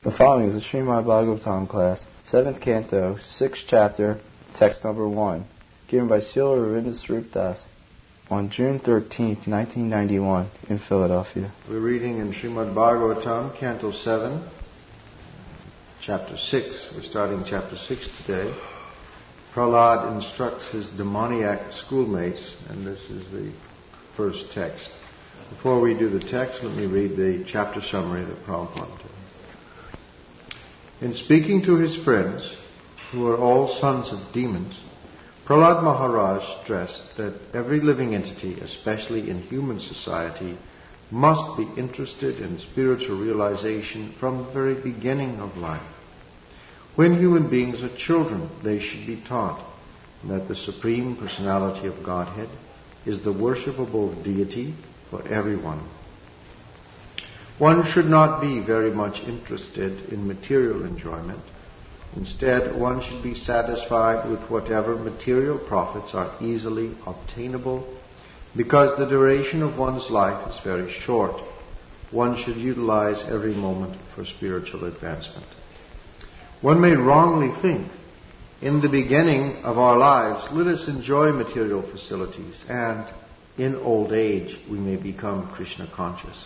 The following is a Srimad Bhagavatam class, 7th Canto, 6th Chapter, Text number 1, given by Srila Ravinda Swarup Das on June 13, 1991, in Philadelphia. We're reading in Srimad Bhagavatam, Canto 7, Chapter 6. We're starting Chapter 6 today. Prahlad instructs his demoniac schoolmates, and this is the first text. Before we do the text, let me read the chapter summary that Prabhupada did. In speaking to his friends, who are all sons of demons, Prahlad Maharaj stressed that every living entity, especially in human society, must be interested in spiritual realization from the very beginning of life. When human beings are children, they should be taught that the Supreme Personality of Godhead is the worshipable deity for everyone. One should not be very much interested in material enjoyment. Instead, one should be satisfied with whatever material profits are easily obtainable, because the duration of one's life is very short. One should utilize every moment for spiritual advancement. One may wrongly think, in the beginning of our lives, let us enjoy material facilities, and in old age we may become Krishna conscious.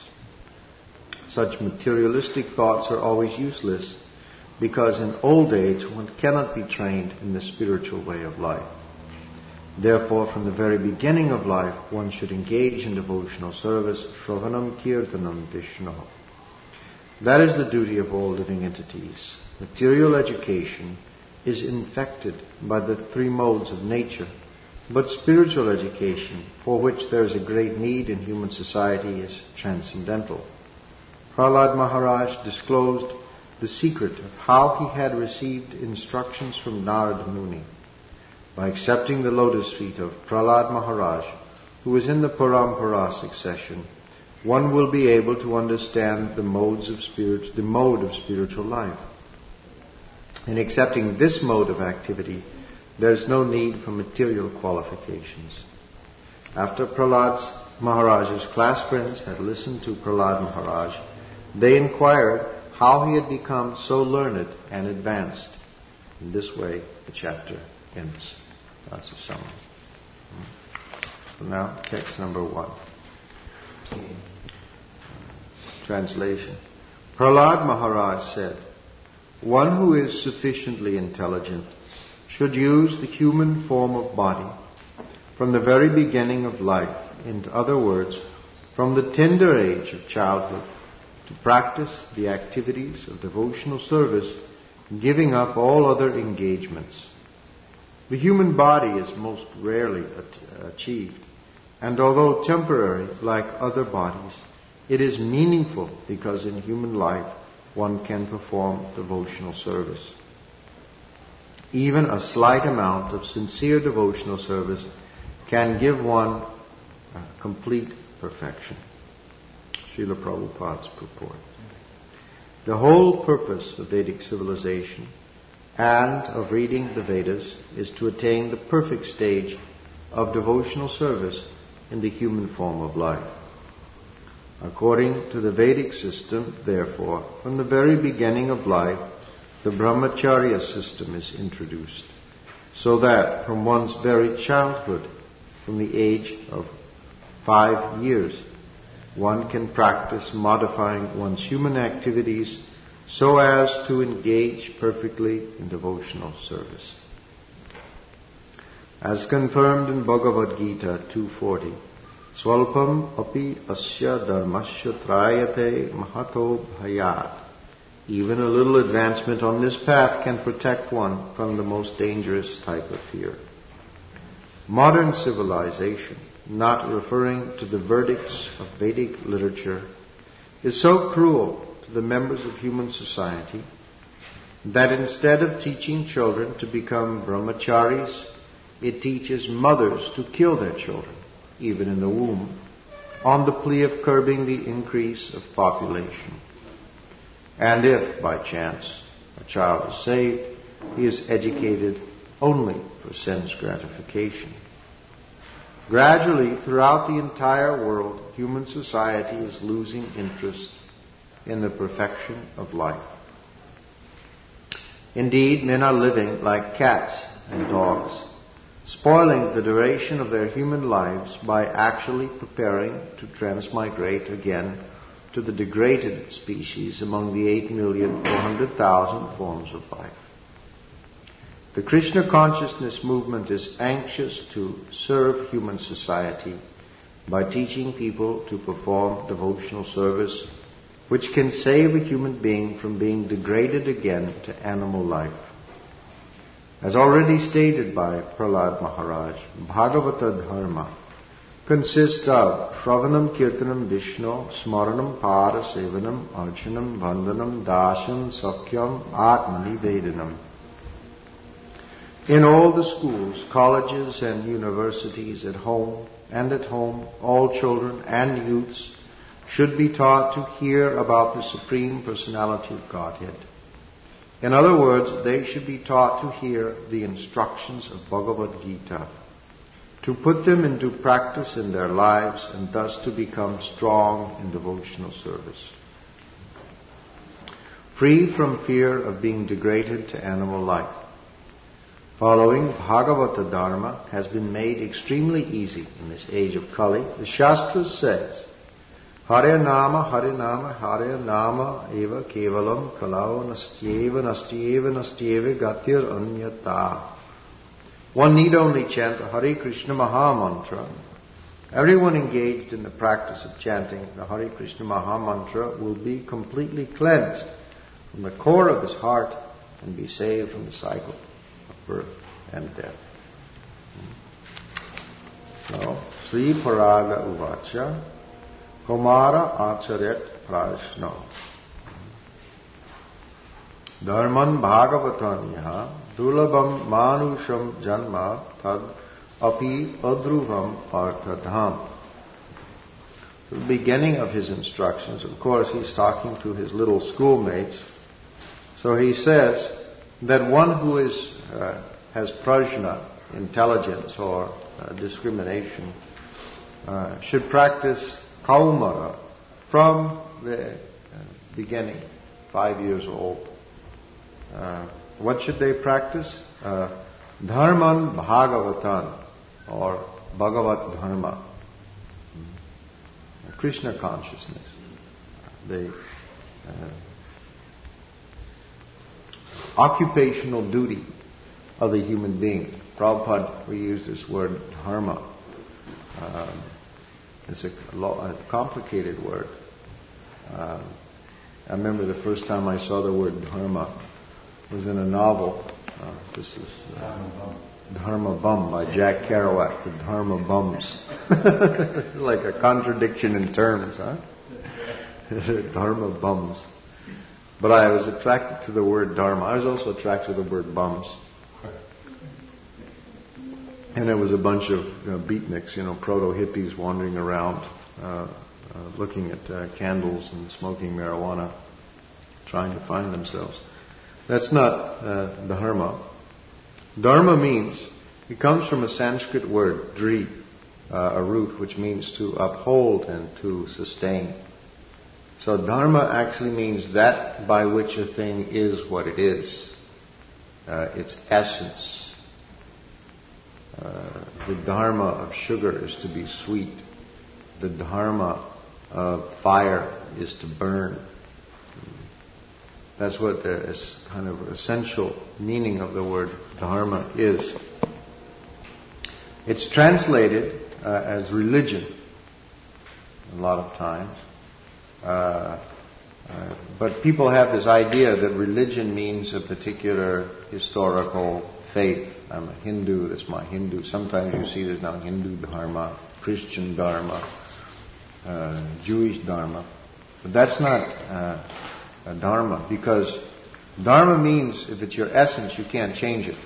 Such materialistic thoughts are always useless, because in old age one cannot be trained in the spiritual way of life. Therefore, from the very beginning of life, one should engage in devotional service, Shravanam Kirtanam Vishnu. That is the duty of all living entities. Material education is infected by the three modes of nature, but spiritual education, for which there is a great need in human society, is transcendental. Prahlad Maharaj disclosed the secret of how he had received instructions from Narad Muni. By accepting the lotus feet of Prahlad Maharaj, who is in the Parampara succession, one will be able to understand the mode of spiritual life. In accepting this mode of activity, there is no need for material qualifications. After Prahlad Maharaj's class friends had listened to Prahlad Maharaj, they inquired how he had become so learned and advanced. In this way, the chapter ends. That's a summary. So now, text number 1. Translation. Prahlad Maharaj said, one who is sufficiently intelligent should use the human form of body from the very beginning of life, in other words, from the tender age of childhood, to practice the activities of devotional service, giving up all other engagements. The human body is most rarely achieved, and although temporary like other bodies, it is meaningful because in human life one can perform devotional service. Even a slight amount of sincere devotional service can give one complete perfection. Srila Prabhupada's purport. The whole purpose of Vedic civilization and of reading the Vedas is to attain the perfect stage of devotional service in the human form of life. According to the Vedic system, therefore, from the very beginning of life, the brahmacharya system is introduced, so that from one's very childhood, from the age of 5 years, one can practice modifying one's human activities so as to engage perfectly in devotional service. As confirmed in Bhagavad Gita 2.40, Swalpam api asya dharmasya trayate mahato bhayat. Even a little advancement on this path can protect one from the most dangerous type of fear. Modern civilization, not referring to the verdicts of Vedic literature, is so cruel to the members of human society that instead of teaching children to become brahmacharis, it teaches mothers to kill their children, even in the womb, on the plea of curbing the increase of population. And if, by chance, a child is saved, he is educated only for sense gratification. Gradually, throughout the entire world, human society is losing interest in the perfection of life. Indeed, men are living like cats and dogs, spoiling the duration of their human lives by actually preparing to transmigrate again to the degraded species among the 8,400,000 forms of life. The Krishna consciousness movement is anxious to serve human society by teaching people to perform devotional service which can save a human being from being degraded again to animal life. As already stated by Prahlad Maharaj, Bhagavata Dharma consists of Shravanam Kirtanam Vishnu, Smaranam Pada Sevanam, Archanam Vandhanam Dasham Sakyam Atmani Vedanam. In all the schools, colleges and universities, at home, all children and youths should be taught to hear about the Supreme Personality of Godhead. In other words, they should be taught to hear the instructions of Bhagavad Gita, to put them into practice in their lives and thus to become strong in devotional service. Free from fear of being degraded to animal life. Following Bhagavata Dharma has been made extremely easy in this age of Kali. The Shastra says, Hare Nama, Hare Nama eva kevalam kalau nastyeva gatir anyata. One need only chant the Hare Krishna Maha Mantra. Everyone engaged in the practice of chanting the Hare Krishna Maha Mantra will be completely cleansed from the core of his heart and be saved from the cycle of birth and death. So, Sri Paraga Uvacha Kumara Acharyat Prashna Dharman Bhagavatanya Dulabam Manusham Janma Tad Api Adruvam Arthadham. The beginning of his instructions, of course, he's talking to his little schoolmates. So he says that one who has prajna, intelligence or discrimination, should practice kaumara from the beginning, 5 years old. What should they practice? Dharman Bhagavatan, or Bhagavat Dharma, Krishna consciousness. The occupational duty of the human being. Prabhupada, we use this word dharma. It's a complicated word. I remember the first time I saw the word dharma was in a novel. This is Dharma Bum by Jack Kerouac, the Dharma Bums. It's like a contradiction in terms, huh? Dharma Bums. But I was attracted to the word dharma. I was also attracted to the word bums. And there was a bunch of beatniks, proto-hippies wandering around, looking at candles and smoking marijuana, trying to find themselves. That's not dharma. Dharma means, it comes from a Sanskrit word, dri, a root which means to uphold and to sustain. So dharma actually means that by which a thing is what it is, its essence. The dharma of sugar is to be sweet. The dharma of fire is to burn. That's what the kind of essential meaning of the word dharma is. It's translated as religion a lot of times. But people have this idea that religion means a particular historical faith. I'm a Hindu, that's my Hindu. Sometimes you see there's now Hindu Dharma, Christian Dharma, Jewish Dharma. But that's not a Dharma, because Dharma means if it's your essence, you can't change it.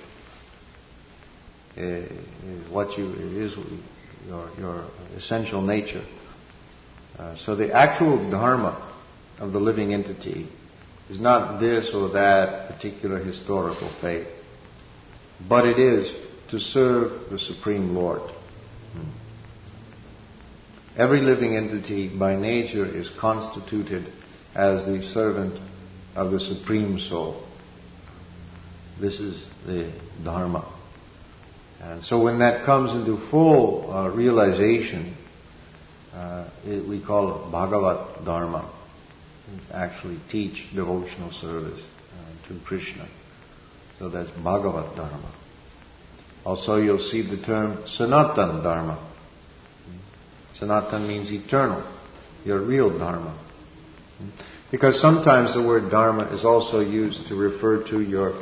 It is your essential nature. So the actual dharma of the living entity is not this or that particular historical faith, but it is to serve the Supreme Lord. Every living entity by nature is constituted as the servant of the Supreme Soul. This is the Dharma. And so when that comes into full realization, we call it Bhagavat Dharma. We actually teach devotional service to Krishna. So that's Bhagavat Dharma. Also you'll see the term Sanatan Dharma. Sanatan means eternal, your real Dharma. Because sometimes the word Dharma is also used to refer to your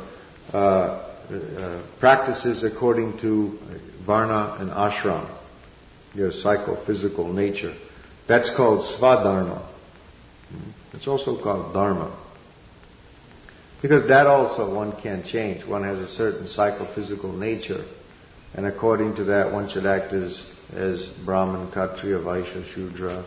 practices according to Varna and Ashram, your psychophysical nature. That's called Svadharma. It's also called Dharma. Because that also one can't change. One has a certain psychophysical nature. And according to that, one should act as Brahman, Kshatriya, Vaishya, Shudra.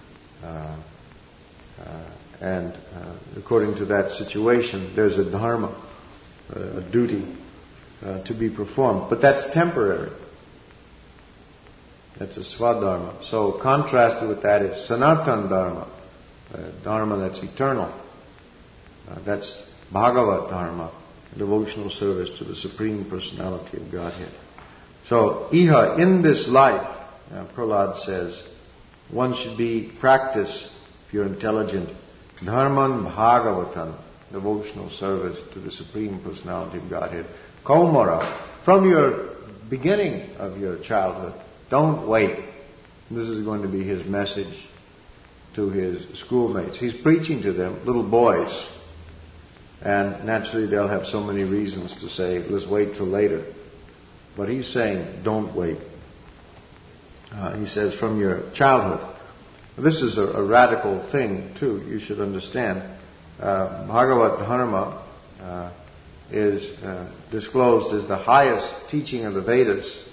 And according to that situation, there's a dharma, a duty to be performed. But that's temporary. That's a Swadharma. So contrasted with that is Sanatan Dharma, Dharma that's eternal. That's Bhagavat Dharma, devotional service to the Supreme Personality of Godhead. So, iha, in this life, Prahlad says, one should practice, if you're intelligent, Dharman Bhagavatan, devotional service to the Supreme Personality of Godhead. Kaumara, from your beginning of your childhood, don't wait. This is going to be his message to his schoolmates. He's preaching to them, little boys. And naturally they'll have so many reasons to say, let's wait till later. But he's saying, don't wait. He says, from your childhood. This is a radical thing, too, you should understand. Bhagavat Dharma is disclosed as the highest teaching of the Vedas.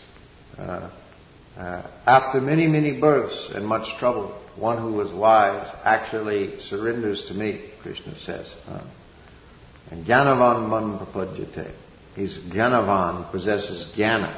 After many, many births and much trouble, one who was wise actually surrenders to me, Krishna says. And Gyanavan man prapadyate. He's Gyanavan, possesses Jnana.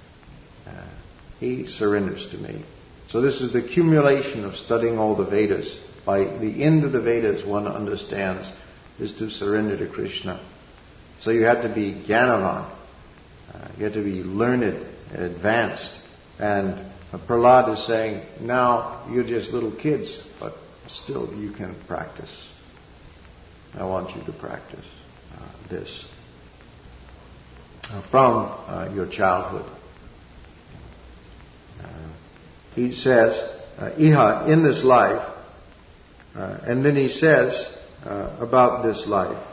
He surrenders to me. So this is the accumulation of studying all the Vedas. By the end of the Vedas, one understands is to surrender to Krishna. So you have to be Gyanavan. You have to be learned and advanced. And Prahlad is saying, now you're just little kids, but still you can practice. I want you to practice this. From your childhood. He says, iha, in this life, and then he says about this life,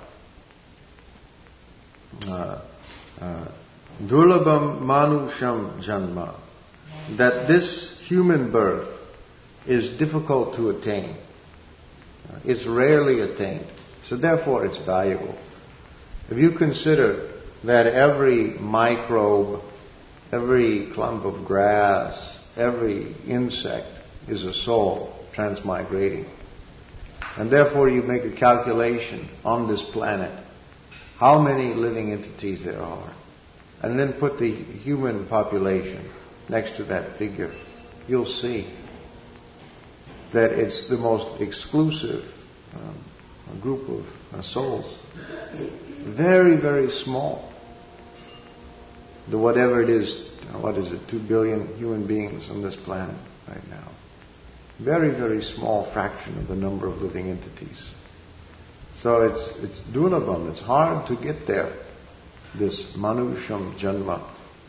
Durlabham Manusham Janma, that this human birth is difficult to attain. It's rarely attained. So therefore it's valuable. If you consider that every microbe, every clump of grass, every insect is a soul transmigrating. And therefore you make a calculation on this planet, how many living entities there are. And then put the human population next to that figure. You'll see that it's the most exclusive group of souls. Very, very small. Whatever it is, 2 billion human beings on this planet right now. Very, very small fraction of the number of living entities. So it's durlabham, it's hard to get there, this manusham janma.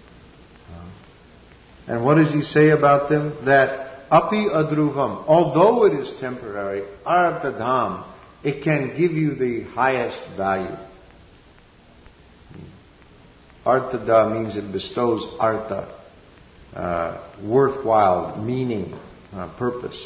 And what does he say about them? That api adruvam, although it is temporary, artadham, it can give you the highest value. Artada means it bestows artha, worthwhile, meaning, purpose.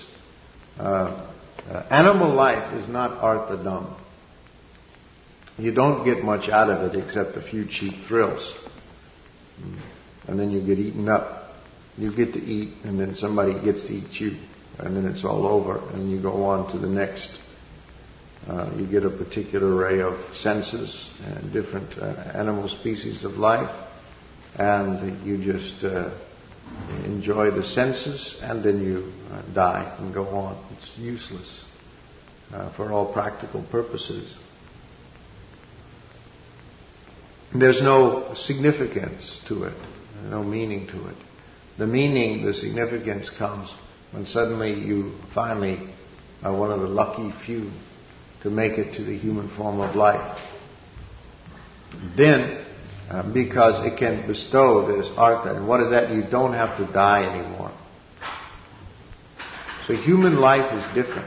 Animal life is not arthadam. You don't get much out of it except a few cheap thrills. And then you get eaten up. You get to eat, and then somebody gets to eat you. And then it's all over, and you go on to the next. You get a particular array of senses and different animal species of life, and you just enjoy the senses, and then you die and go on. It's useless for all practical purposes. There's no significance to it, no meaning to it. The significance comes when suddenly you finally are one of the lucky few to make it to the human form of life. Then, because it can bestow this artha, and what is that? You don't have to die anymore. So human life is different.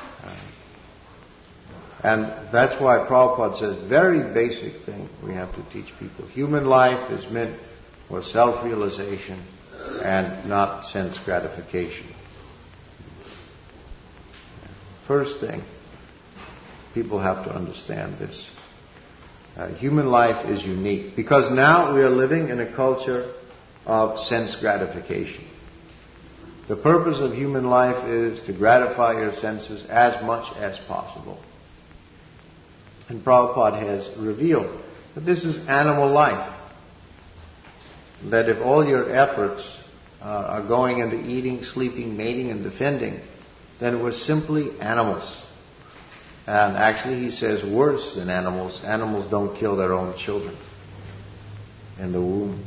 And that's why Prabhupada says, very basic thing we have to teach people. Human life is meant for self-realization and not sense gratification. First thing, people have to understand this. Human life is unique because now we are living in a culture of sense gratification. The purpose of human life is to gratify your senses as much as possible. And Prabhupada has revealed that this is animal life. That if all your efforts are going into eating, sleeping, mating, and defending, then we're simply animals. And actually, he says worse than animals. Animals don't kill their own children in the womb.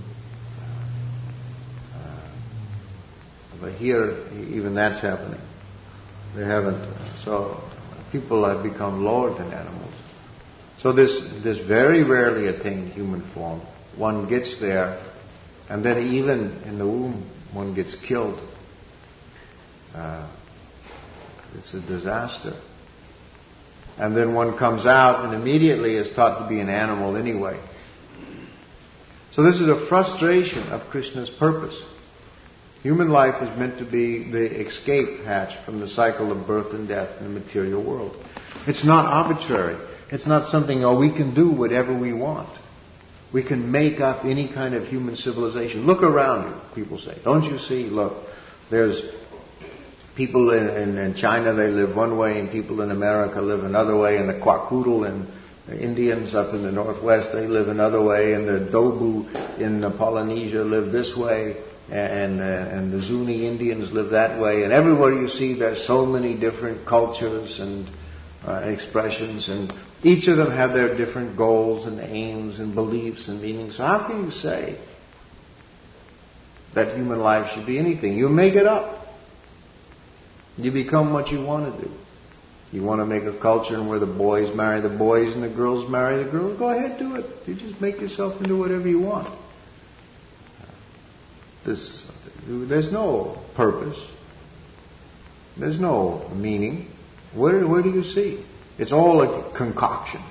But here, even that's happening. They haven't. So people have become lower than animals. So this very rarely attained human form, one gets there, and then even in the womb, one gets killed. It's a disaster. And then one comes out and immediately is taught to be an animal anyway. So this is a frustration of Krishna's purpose. Human life is meant to be the escape hatch from the cycle of birth and death in the material world. It's not arbitrary. It's not something, we can do whatever we want. We can make up any kind of human civilization. Look around you, people say. Don't you see? Look, there's people in China, they live one way, and people in America live another way, and the Kwakiutl and the Indians up in the northwest, they live another way, and the Dobu in Polynesia live this way, and the Zuni Indians live that way. And everywhere you see, there's so many different cultures and expressions, and each of them have their different goals and aims and beliefs and meanings. So how can you say that human life should be anything? You make it up. You become what you want to do. You want to make a culture where the boys marry the boys and the girls marry the girls? Go ahead, do it. You just make yourself into whatever you want. There's no purpose. There's no meaning. Where do you see? It's all a concoction.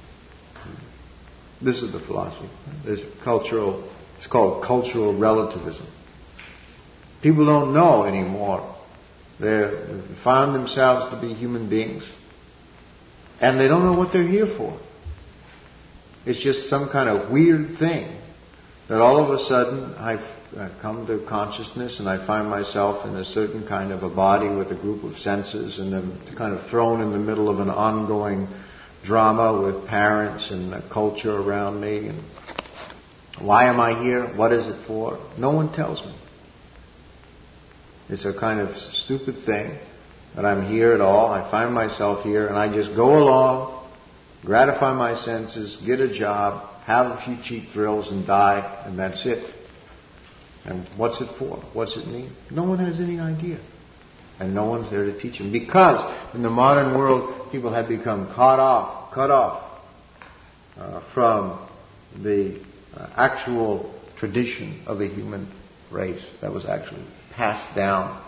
This is the philosophy. It's called cultural relativism. People don't know anymore. They find themselves to be human beings, and they don't know what they're here for. It's just some kind of weird thing that all of a sudden I've come to consciousness and I find myself in a certain kind of a body with a group of senses, and I'm kind of thrown in the middle of an ongoing drama with parents and the culture around me. And why am I here? What is it for? No one tells me. It's a kind of stupid thing that I'm here at all. I find myself here and I just go along, gratify my senses, get a job, have a few cheap thrills and die, and that's it. And what's it for? What's it mean? No one has any idea. And no one's there to teach them. Because in the modern world, people have become cut off from the actual tradition of the human race that was actually passed down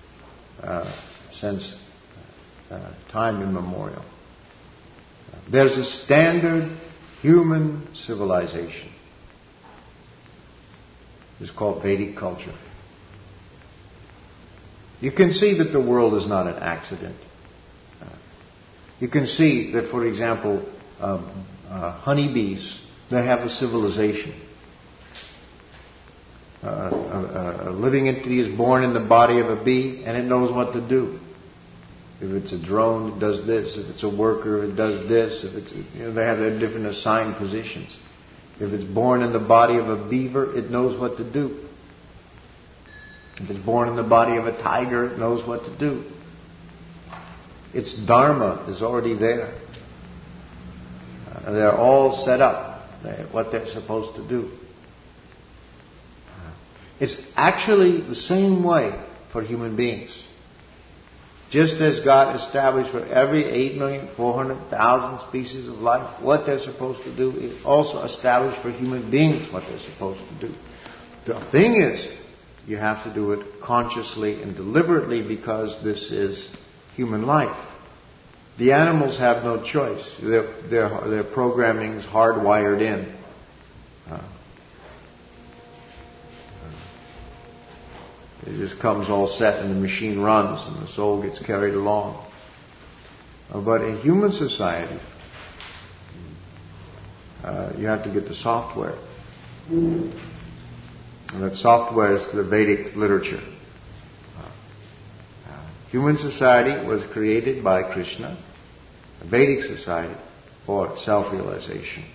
since time immemorial. There's a standard human civilization. It's called Vedic culture. You can see that the world is not an accident. You can see that, for example, honeybees, they have a civilization. A living entity is born in the body of a bee, and it knows what to do. If it's a drone, it does this. If it's a worker, it does this. If it's, they have their different assigned positions. If it's born in the body of a beaver, it knows what to do. If it's born in the body of a tiger, it knows what to do. Its dharma is already there. They're all set up. what they're supposed to do. It's actually the same way for human beings. Just as God established for every 8,400,000 species of life what they're supposed to do, it also established for human beings what they're supposed to do. The thing is, you have to do it consciously and deliberately because this is human life. The animals have no choice. Their programming is hardwired in. It just comes all set and the machine runs and the soul gets carried along. But in human society, you have to get the software. And that software is the Vedic literature. Human society was created by Krishna, a Vedic society, for self-realization.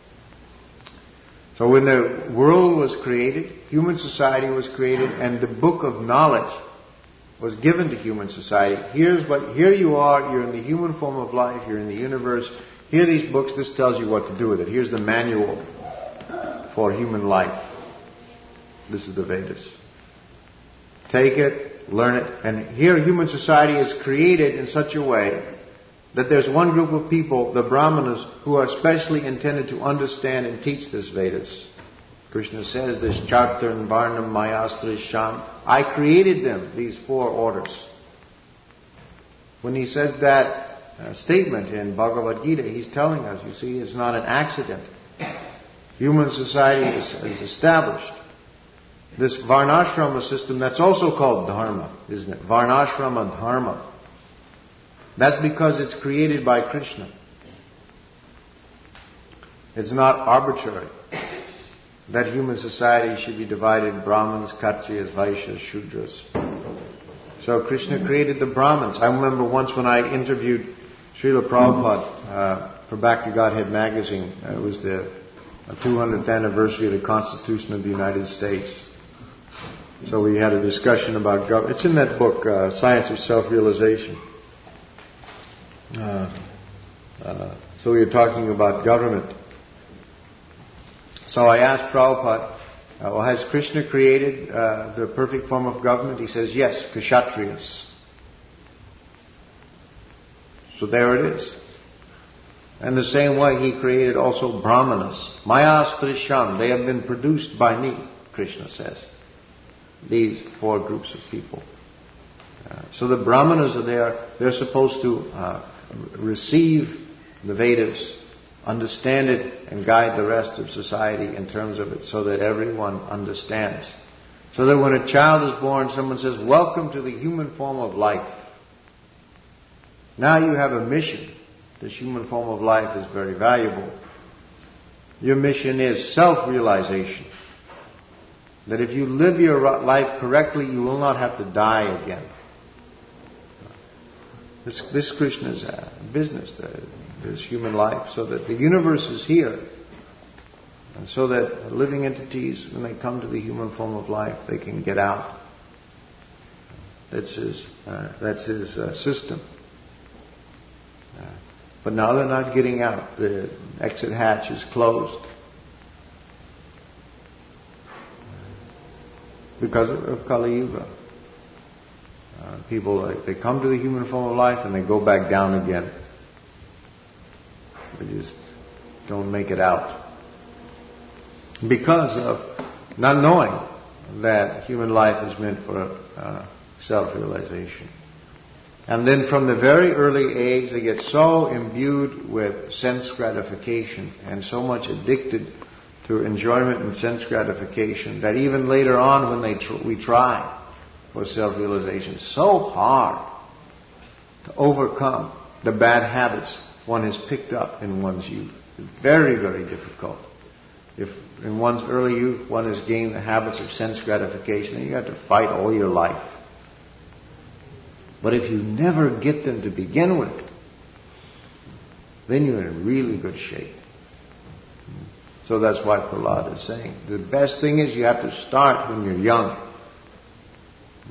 So when the world was created, human society was created, and the book of knowledge was given to human society. Here you are, you're in the human form of life, you're in the universe. Here are these books, this tells you what to do with it. Here's the manual for human life. This is the Vedas. Take it, learn it, and here human society is created in such a way that there's one group of people, the Brahmanas, who are specially intended to understand and teach this Vedas. Krishna says this, Chaturn Varnam Mayastra. I created them, these 4 orders. When he says that statement in Bhagavad Gita, he's telling us, you see, it's not an accident. Human society is established. This Varnashrama system, that's also called Dharma, isn't it? Varnashrama Dharma. That's because it's created by Krishna. It's not arbitrary that human society should be divided Brahmins, Kshatriyas, Vaishyas, Shudras. So Krishna created the Brahmins. I remember once when I interviewed Srila Prabhupada for Back to Godhead magazine. It was the 200th anniversary of the Constitution of the United States. So we had a discussion about government. It's in that book, Science of Self-Realization. So we were talking about government. So I asked Prabhupada, has Krishna created the perfect form of government? He says, yes, Kshatriyas. So there it is. And the same way he created also Brahmanas. Maya Sprisham, they have been produced by me, Krishna says. These 4 groups of people. So the Brahmanas are there. They're supposed to receive the Vedas, understand it, and guide the rest of society in terms of it so that everyone understands. So that when a child is born, someone says, welcome to the human form of life. Now you have a mission. This human form of life is very valuable. Your mission is self-realization. That if you live your life correctly, you will not have to die again. This Krishna's business, this human life, so that the universe is here. And so that living entities, when they come to the human form of life, they can get out. That's his system. But now they're not getting out. The exit hatch is closed. Because of Kali Yuga. People, they come to the human form of life and they go back down again. They just don't make it out. Because of not knowing that human life is meant for self-realization. And then from the very early age, they get so imbued with sense gratification and so much addicted to enjoyment and sense gratification that even later on when we try for self-realization, it's so hard to overcome the bad habits one has picked up in one's youth. It's very, very difficult. If in one's early youth one has gained the habits of sense gratification, then you have to fight all your life. But if you never get them to begin with, then you're in really good shape. So that's why Prahlad is saying, the best thing is you have to start when you're young.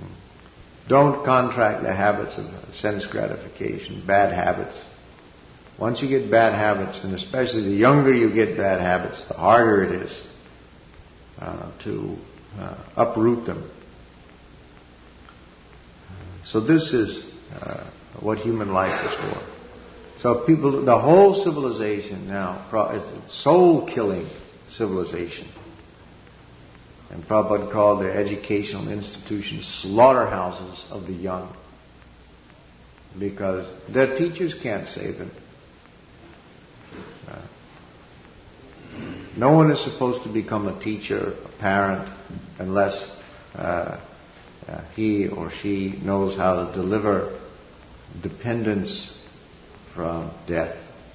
Don't contract the habits of sense gratification, bad habits. Once you get bad habits, and especially the younger you get bad habits, the harder it is to uproot them. So this is what human life is for. So people, the whole civilization now, it's a soul-killing civilization. And Prabhupada called their educational institutions slaughterhouses of the young. Because their teachers can't save them. No one is supposed to become a teacher, a parent, unless he or she knows how to deliver dependence from death.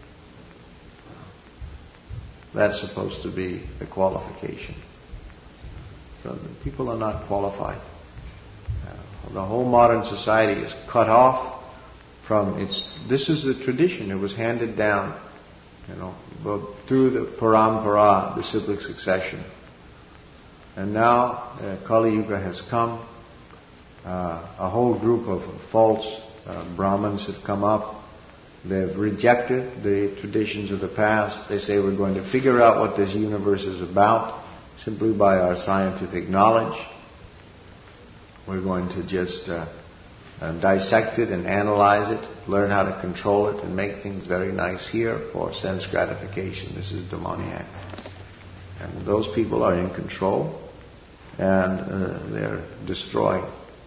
That's supposed to be the qualification. So people are not qualified. The whole modern society is cut off from its. This is the tradition. It was handed down, through the parampara, the cyclic succession. And now Kali Yuga has come. A whole group of false Brahmins have come up. They've rejected the traditions of the past. They say we're going to figure out what this universe is about simply by our scientific knowledge. We're going to just dissect it and analyze it, learn how to control it, and make things very nice here for sense gratification. This is demoniac. And those people are in control, and they're destroying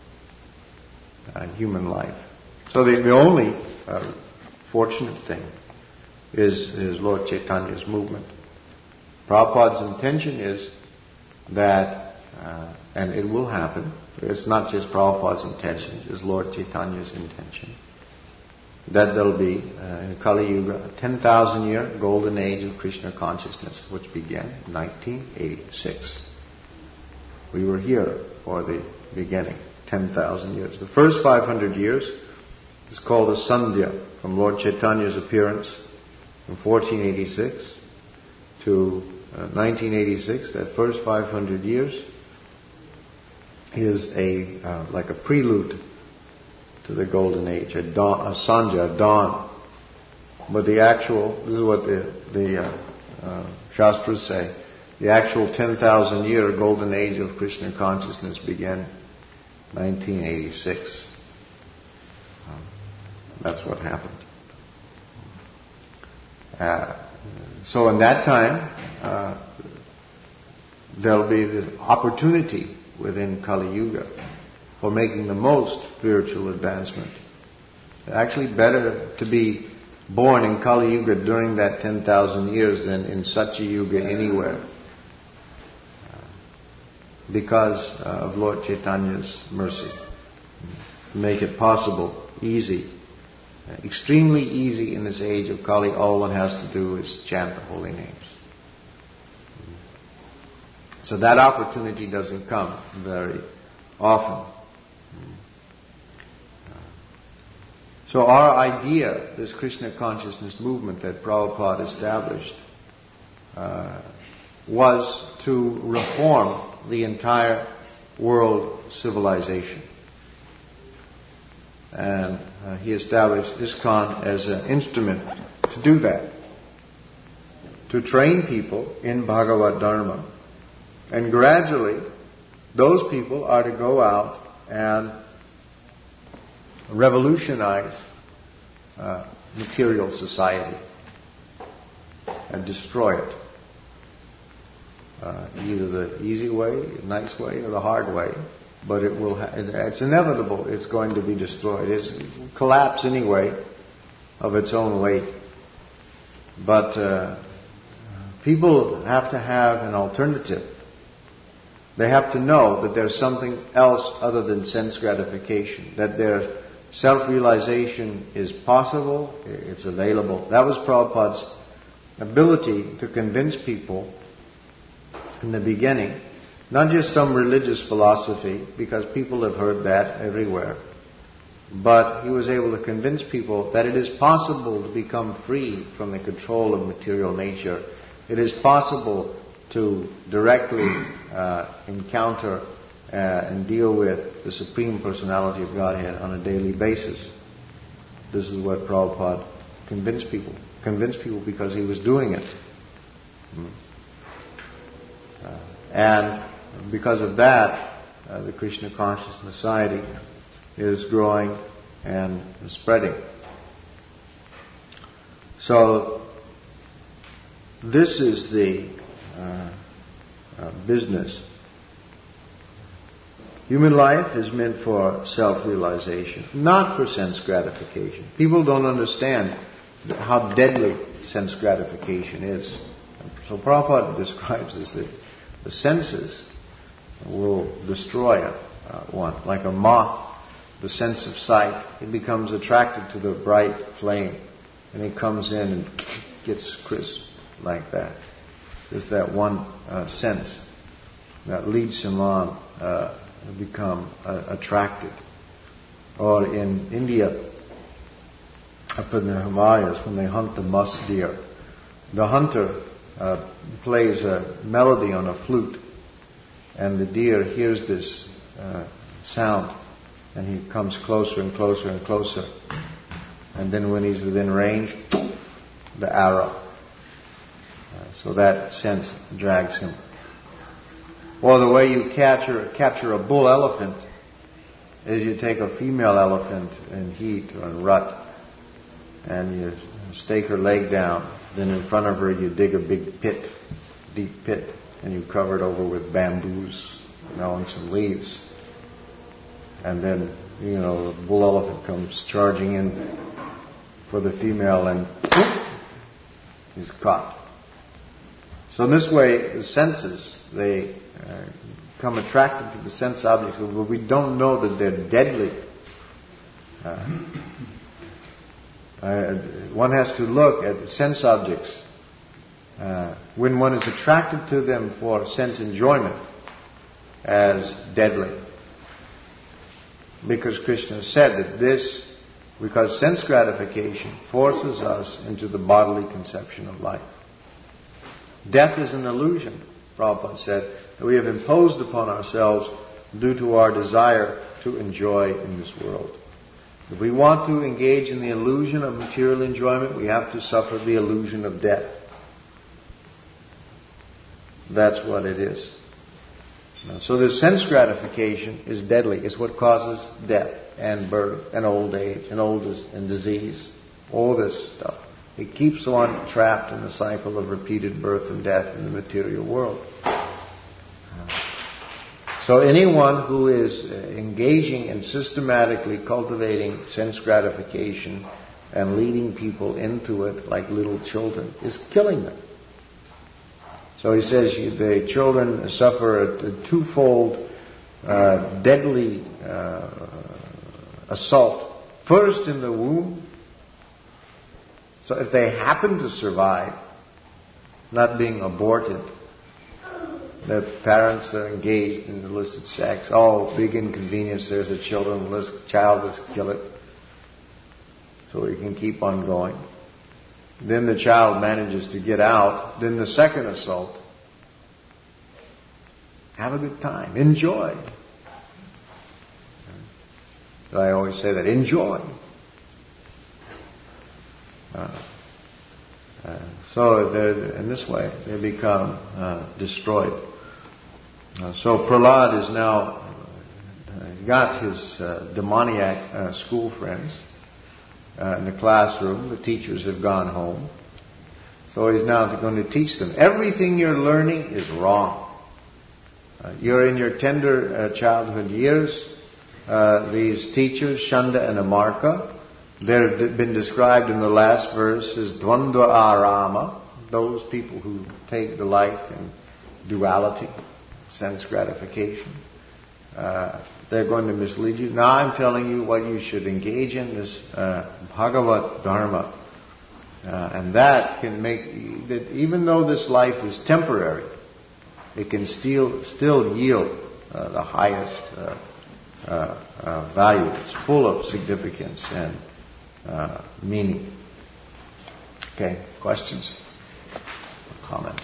human life. So the only fortunate thing is Lord Chaitanya's movement. Prabhupada's intention is that, and it will happen, it's not just Prabhupada's intention, it's Lord Chaitanya's intention, that there'll be, in Kali Yuga, a 10,000-year golden age of Krishna consciousness, which began in 1986. We were here for the beginning, 10,000 years. The first 500 years is called a Sandhya, from Lord Chaitanya's appearance in 1486 to 1986. That first 500 years is like a prelude to the golden age, a dawn, a Sandhya, a dawn. But the actual, this is what the Shastras say, the actual 10,000-year golden age of Krishna consciousness began 1986. That's what happened. So in that time, there'll be the opportunity within Kali Yuga for making the most spiritual advancement. Actually, better to be born in Kali Yuga during that 10,000 years than in Satya Yuga anywhere, because of Lord Chaitanya's mercy. Make it possible, easy, extremely easy in this age of Kali. All one has to do is chant the holy names. So that opportunity doesn't come very often. So our idea, this Krishna consciousness movement that Prabhupada established, was to reform the entire world civilization. And he established ISKCON as an instrument to do that, to train people in Bhagavad Dharma. And gradually, those people are to go out and revolutionize material society and destroy it. Either the easy way, nice way, or the hard way. But it will. It's inevitable. It's going to be destroyed. It's collapse anyway, of its own weight. But people have to have an alternative. They have to know that there's something else other than sense gratification. That their self-realization is possible. It's available. That was Prabhupada's ability to convince people in the beginning. Not just some religious philosophy, because people have heard that everywhere. But he was able to convince people that it is possible to become free from the control of material nature. It is possible to directly encounter and deal with the Supreme Personality of Godhead on a daily basis. This is what Prabhupada convinced people. convince people because he was doing it. And because of that, the Krishna Conscious Society is growing and spreading. So, this is the business. Human life is meant for self-realization, not for sense gratification. People don't understand how deadly sense gratification is. So Prabhupada describes this, that the senses will destroy one. Like a moth, the sense of sight, it becomes attracted to the bright flame, and it comes in and gets crisp like that. There's that one sense that leads him on become attracted. Or in India, up in the Himalayas, when they hunt the musk deer, the hunter plays a melody on a flute, and the deer hears this sound, and he comes closer and closer and closer. And then when he's within range, the arrow. So that sense drags him. Or the way you capture a bull elephant is you take a female elephant in heat or in rut, and you stake her leg down. Then in front of her you dig a big pit, deep pit, and you cover it over with bamboos, and some leaves. And then, the bull elephant comes charging in for the female, and he's caught. So in this way, the senses, they become attracted to the sense objects, but we don't know that they're deadly. One has to look at the sense objects when one is attracted to them for sense enjoyment as deadly. Because Krishna said that because sense gratification forces us into the bodily conception of life. Death is an illusion, Prabhupada said, that we have imposed upon ourselves due to our desire to enjoy in this world. If we want to engage in the illusion of material enjoyment, we have to suffer the illusion of death. That's what it is. So the sense gratification is deadly. It's what causes death and birth and old age and disease. All this stuff. It keeps one trapped in the cycle of repeated birth and death in the material world. So anyone who is engaging in systematically cultivating sense gratification and leading people into it like little children is killing them. So he says the children suffer a twofold deadly assault. First in the womb. So if they happen to survive, not being aborted, the parents are engaged in illicit sex. Oh, big inconvenience. There's a child. Let's kill it. So we can keep on going. Then the child manages to get out. Then the second assault. Have a good time. Enjoy. I always say that. Enjoy. So in this way, they become destroyed. So Prahlad is now got his demoniac school friends in the classroom. The teachers have gone home. So he's now going to teach them. Everything you're learning is wrong. You're in your tender childhood years. These teachers, Shanda and Amarka, they've been described in the last verse as Dvandva Arama, those people who take delight in duality, sense gratification. They're going to mislead you. Now I'm telling you what you should engage in, this Bhagavat Dharma. And that can make, that even though this life is temporary, it can still yield the highest value. It's full of significance and meaning. Okay, questions? Comments?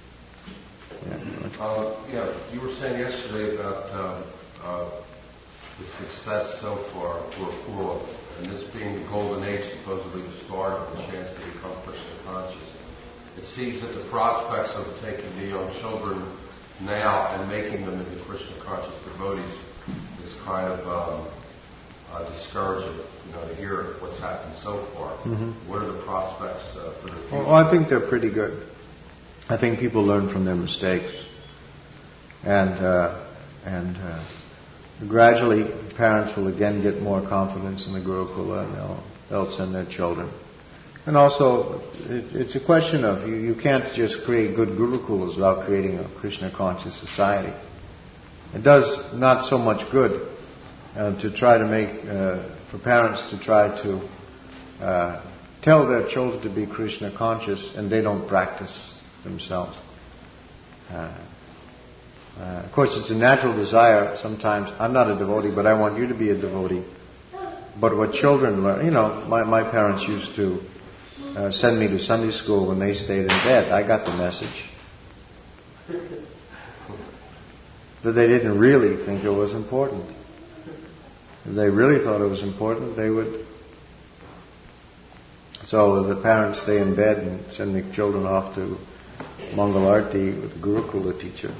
Yeah, you were saying yesterday about the success so far for Pula, and this being the golden age, supposedly the start of the chance to become Krishna conscious, it seems that the prospects of taking the young children now and making them into Krishna conscious devotees is kind of discouraging, to hear what's happened so far. Mm-hmm. What are the prospects for the future? Well, I think they're pretty good. I think people learn from their mistakes, and gradually parents will again get more confidence in the Gurukula, and they'll send their children. And also, it's a question of you can't just create good Gurukulas without creating a Krishna conscious society. It does not so much good to try to make, for parents to try to tell their children to be Krishna conscious and they don't practice themselves. Of course, it's a natural desire sometimes. I'm not a devotee, but I want you to be a devotee. But what children learn, my parents used to send me to Sunday school when they stayed in bed. I got the message. But they didn't really think it was important. If they really thought it was important, they would. So the parents stay in bed and send the children off to Mangalarti with the Gurukula teacher.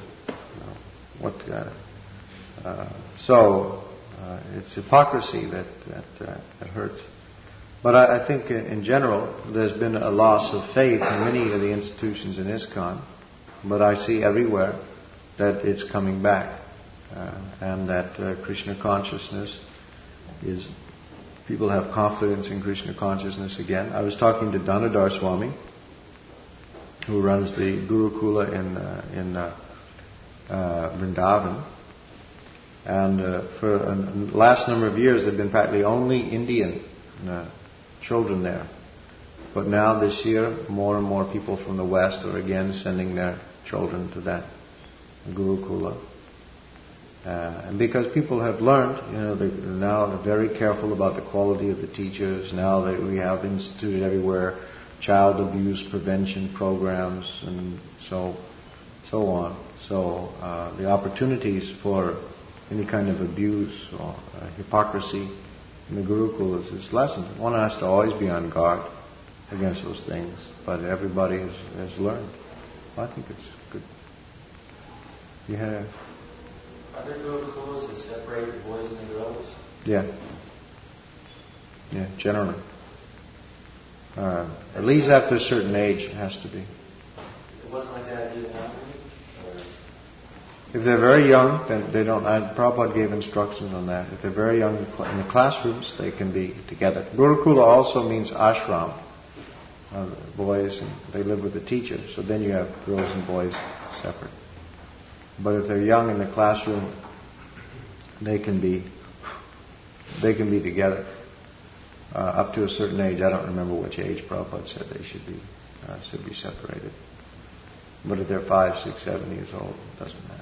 It's hypocrisy that hurts. But I think in general there's been a loss of faith in many of the institutions in ISKCON, but I see everywhere that it's coming back, and that Krishna consciousness is, people have confidence in Krishna consciousness again. I was talking to Danadhar Swami, who runs the Gurukula in Vrindavan, and for the last number of years there have been practically only Indian children there. But now this year more and more people from the West are again sending their children to that Gurukula. And because people have learned, now they're very careful about the quality of the teachers. Now that we have instituted everywhere child abuse prevention programs and so on. So the opportunities for any kind of abuse or hypocrisy in the Gurukulas is lessened. One has to always be on guard against those things, but everybody has learned. I think it's good. Yeah. Are there Gurukulas that separate the boys and the girls? Yeah. Yeah, generally. At least after a certain age, it has to be. It wasn't like that at Even If they're very young, then they don't. Prabhupada gave instructions on that. If they're very young in the classrooms, they can be together. Gurukula also means ashram, boys, and they live with the teacher. So then you have girls and boys separate. But if they're young in the classroom, they can be together up to a certain age. I don't remember which age Prabhupada said they should be separated. But if they're 5, 6, 7 years old, it doesn't matter.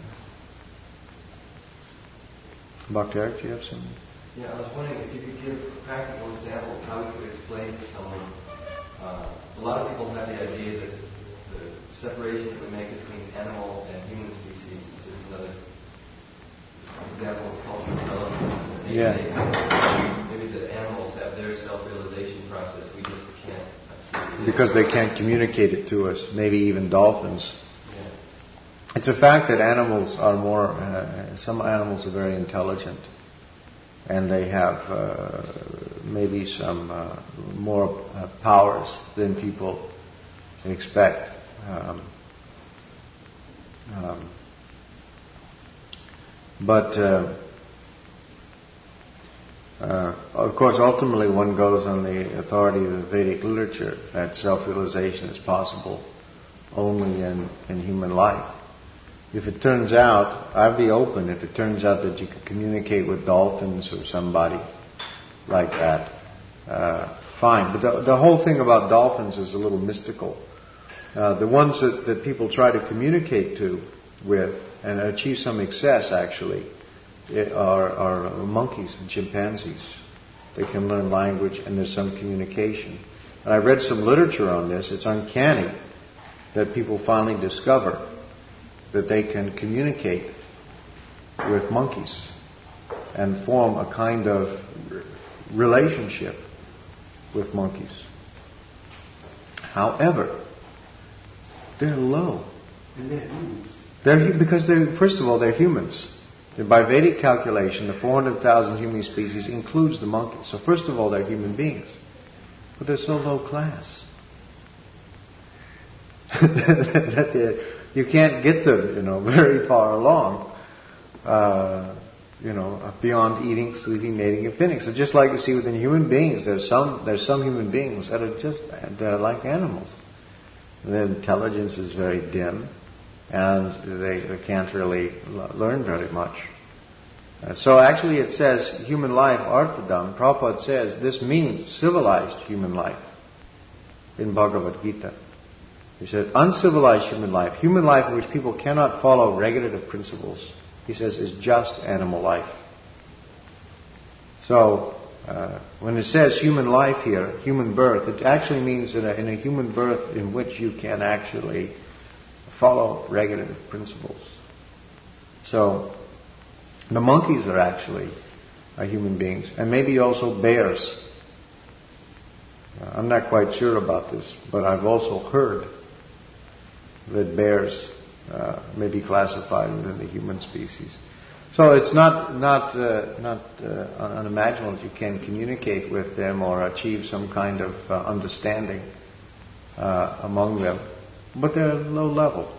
Bhakti Eric, do you have something? Yeah, I was wondering if you could give a practical example of how you could explain to someone. A lot of people have the idea that the separation that we make between animal and human species is just another example of cultural development. Maybe the animals have their self-realization process. We just can't see it. Because they can't communicate it to us. Maybe even dolphins. It's a fact that animals are more, some animals are very intelligent, and they have maybe some more powers than people expect. But of course, ultimately one goes on the authority of the Vedic literature that self-realization is possible only in human life. If it turns out, I'd be open if it turns out that you could communicate with dolphins or somebody like that, fine. But the whole thing about dolphins is a little mystical. The ones that people try to communicate with and achieve some success actually are monkeys and chimpanzees. They can learn language and there's some communication. And I read some literature on this. It's uncanny that people finally discover that they can communicate with monkeys. and form a kind of relationship with monkeys. However, they're low. And they're humans. Because first of all, they're humans. By Vedic calculation, the 400,000 human species includes the monkeys. So first of all, they're human beings. But they're so low class that you can't get them, very far along, beyond eating, sleeping, mating, and finning. So just like you see within human beings, there's some human beings that are they're like animals. Their intelligence is very dim, and they can't really learn very much. So actually it says human life, arthadam. Prabhupada says this means civilized human life in Bhagavad Gita. He said uncivilized human life in which people cannot follow regulative principles, he says, is just animal life. So when it says human life here, human birth, it actually means in a human birth in which you can actually follow regulative principles. So the monkeys are actually human beings, and maybe also bears. I'm not quite sure about this, but I've also heard that bears may be classified within the human species. So it's not unimaginable that you can communicate with them or achieve some kind of understanding among them, but they're low level.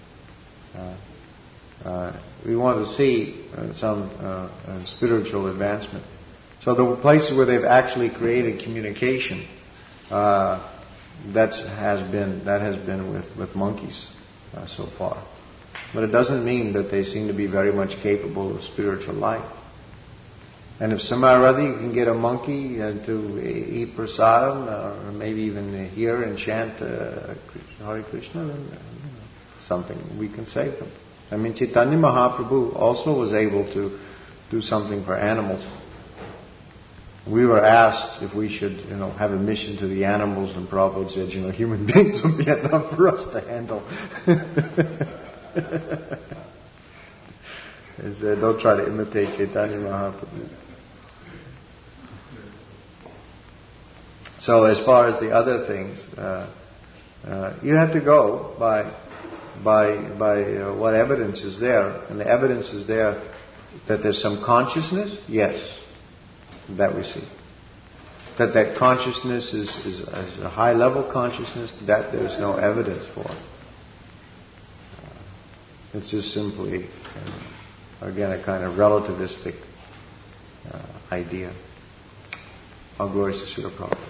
We want to see some spiritual advancement. So the places where they've actually created communication, that has been with monkeys so far. But it doesn't mean that they seem to be very much capable of spiritual life. And if somehow or other you can get a monkey to eat prasadam, or maybe even hear and chant Hare Krishna, then something we can save them. I mean, Chaitanya Mahaprabhu also was able to do something for animals. We were asked if we should, have a mission to the animals, and Prabhupada said, human beings would be enough for us to handle. He said, don't try to imitate Chaitanya Mahaprabhu. So as far as the other things, you have to go by what evidence is there. And the evidence is there that there's some consciousness, yes, that we see. That consciousness is a high level consciousness, that there's no evidence for. It's just simply, again, a kind of relativistic idea. All glories to Srila Prabhupada.